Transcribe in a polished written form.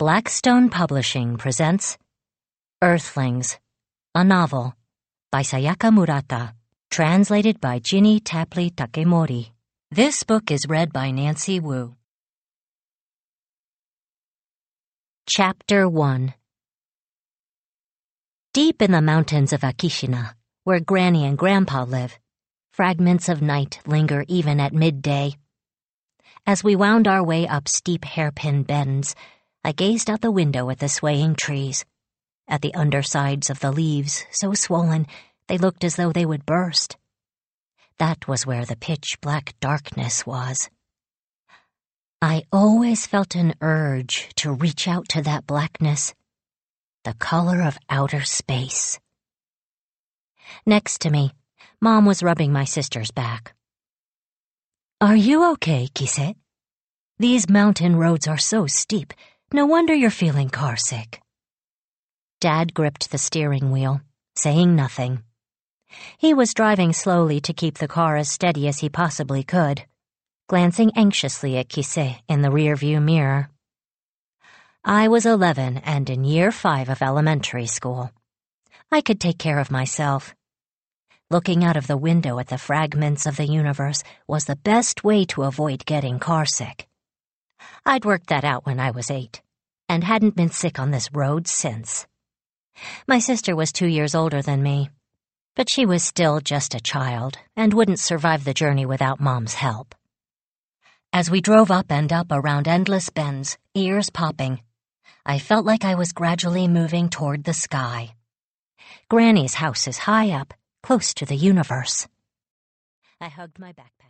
Blackstone Publishing presents Earthlings, a novel by Sayaka Murata, translated by Ginny Tapley Takemori. This book is read by Nancy Wu. Chapter 1. Deep in the mountains of Akishina, where Granny and Grandpa live, fragments of night linger even at midday. As we wound our way up steep hairpin bends, I gazed out the window at the swaying trees, at the undersides of the leaves so swollen they looked as though they would burst. That was where the pitch-black darkness was. I always felt an urge to reach out to that blackness, the color of outer space. Next to me, Mom was rubbing my sister's back. "Are you okay, Kise? These mountain roads are so steep. No wonder you're feeling carsick." Dad gripped the steering wheel, saying nothing. He was driving slowly to keep the car as steady as he possibly could, glancing anxiously at Kise in the rearview mirror. I was 11 and in year 5 of elementary school. I could take care of myself. Looking out of the window at the fragments of the universe was the best way to avoid getting carsick. I'd worked that out when I was 8, and hadn't been sick on this road since. My sister was 2 years older than me, but she was still just a child and wouldn't survive the journey without Mom's help. As we drove up and up around endless bends, ears popping, I felt like I was gradually moving toward the sky. Granny's house is high up, close to the universe. I hugged my backpack.